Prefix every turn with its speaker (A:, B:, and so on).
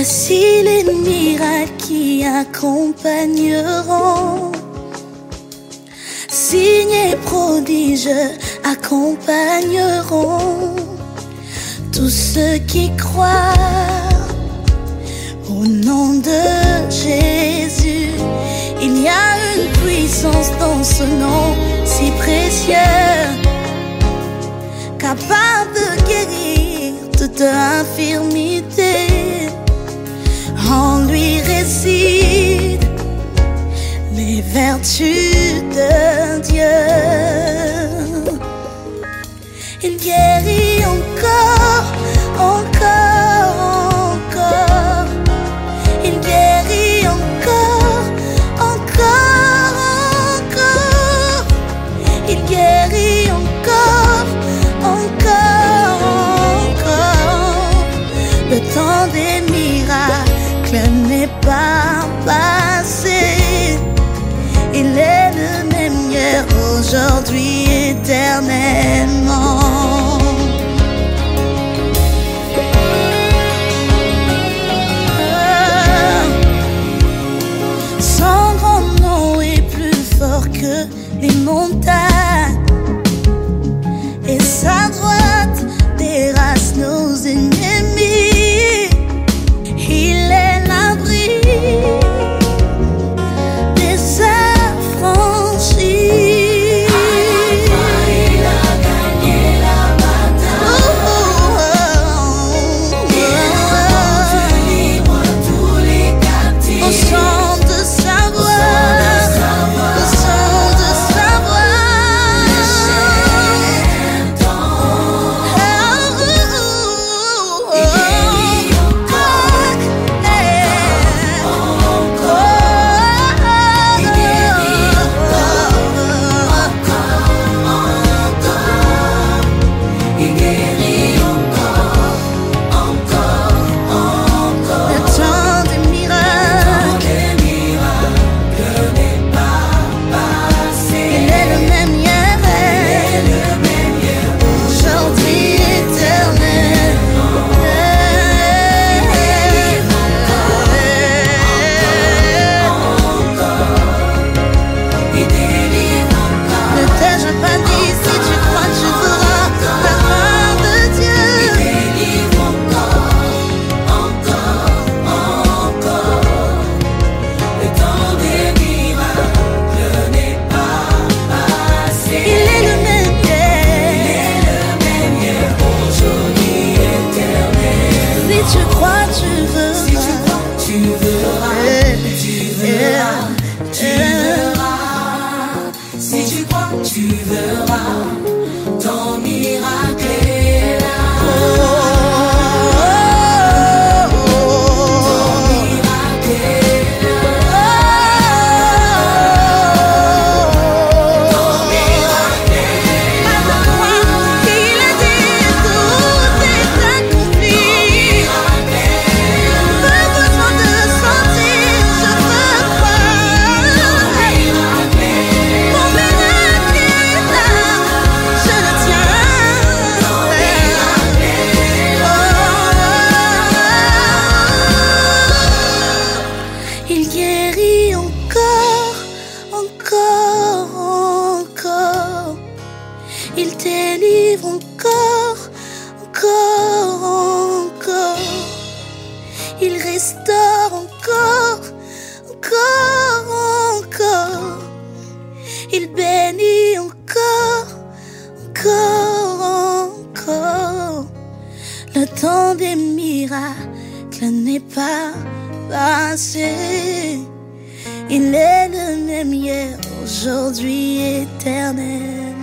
A: Voici les miracles qui accompagneront. Signes et prodiges accompagneront tous ceux qui croient au nom de Jésus. Il y a une puissance dans ce nom si précieux, capable de guérir toute infirmité. En lui résident les vertus de Dieu. Il guérit encore, encore, encore. Il guérit encore, encore, encore. Il guérit encore, encore, encore. Le temps des miracles n'est pas passé. Il est le même hier, aujourd'hui, éternellement. Son grand nom est plus fort que les montagnes, et sa droite terrasse nos ennemis. Il est l'abri des affranchis.
B: Il a gagné la bataille. Il a rendu libre tous les captifs.
A: Au son de sa voix, au son de sa voix,
B: tu verras, ton miracle est là. Ton miracle est là. Ton miracle est là.
A: Il a dit tout est accompli. Pas besoin de sentir, je veux croire. Mon miracle est là, je le tiens. Il guérit encore, encore, encore. Il délivre encore, encore, encore. Il restaure encore, encore, encore. Il bénit encore, encore, encore. Le temps des miracles n'est pas passé. Il est le même hier, aujourd'hui, éternel.